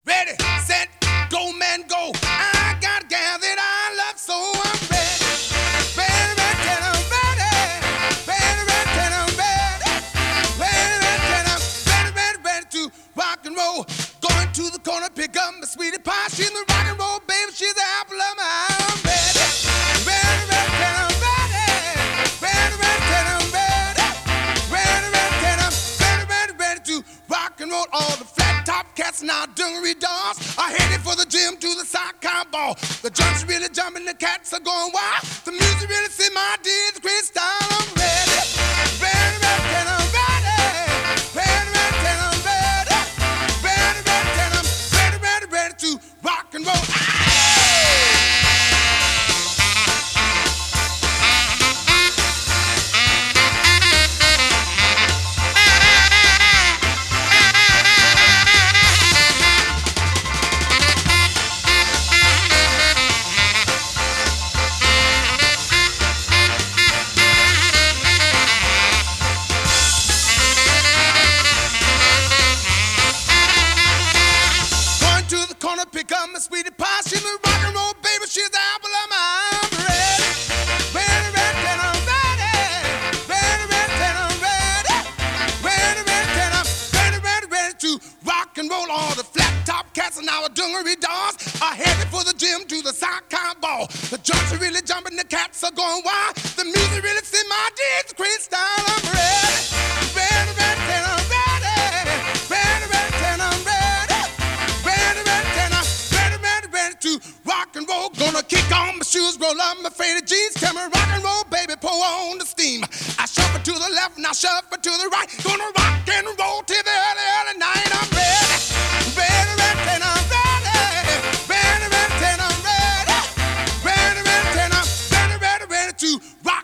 Ready, set, go, man, go. I got a gal that I love, so I'm ready. Ready, ready, and I'm ready. Ready, ready, and I'm ready. Ready, ready, and I'm ready, ready, ready to rock and roll. Going to the corner, pick up my sweetie pie. She's the rock and roll, baby. She's the apple of my eye. I'm ready. Ready, ready, and I'm ready. Ready, ready, and I'm ready. Ready, ready, and I'm ready, ready, ready to rock and roll. All the flat top cats and our dungaree dolls are headed for the gym to the soccer ball. The junks really jumping, the cats are going wild. The music really set my deeds, great style. I'm ready, ready, ready, and I'm ready. Ready, ready, and I'm ready. Ready, ready, and I'm ready, ready, ready to rock and roll. Going to the corner, pick up my sweetie pie. She's the rock and roll, baby. She's the apple of my eye. I'm ready, ready, ready, and I'm ready. Ready, ready, and I'm ready. Ready, ready, and I'm ready, ready, ready to rock and roll. All the flat top cats and our dungaree dolls are headed for the gym to the soccer ball. The junks are really jumping, the cats are going wild. The music really set my deeds, great style. I'm ready, ready, ready, and I'm ready. Ready, ready, and I'm ready. Ready, ready, and I'm ready, ready, ready to rock and roll. Gonna kick on my shoes, roll up my faded jeans. Tell me rock and roll, baby, pour on the steam. I shuffle to the left and I shuffle to the right. Gonna rock and roll till the early, early night. I'm ready, ready, ready, and I'm ready. Ready, ready, and I'm ready. Ready, ready, and I'm ready, ready, ready to rock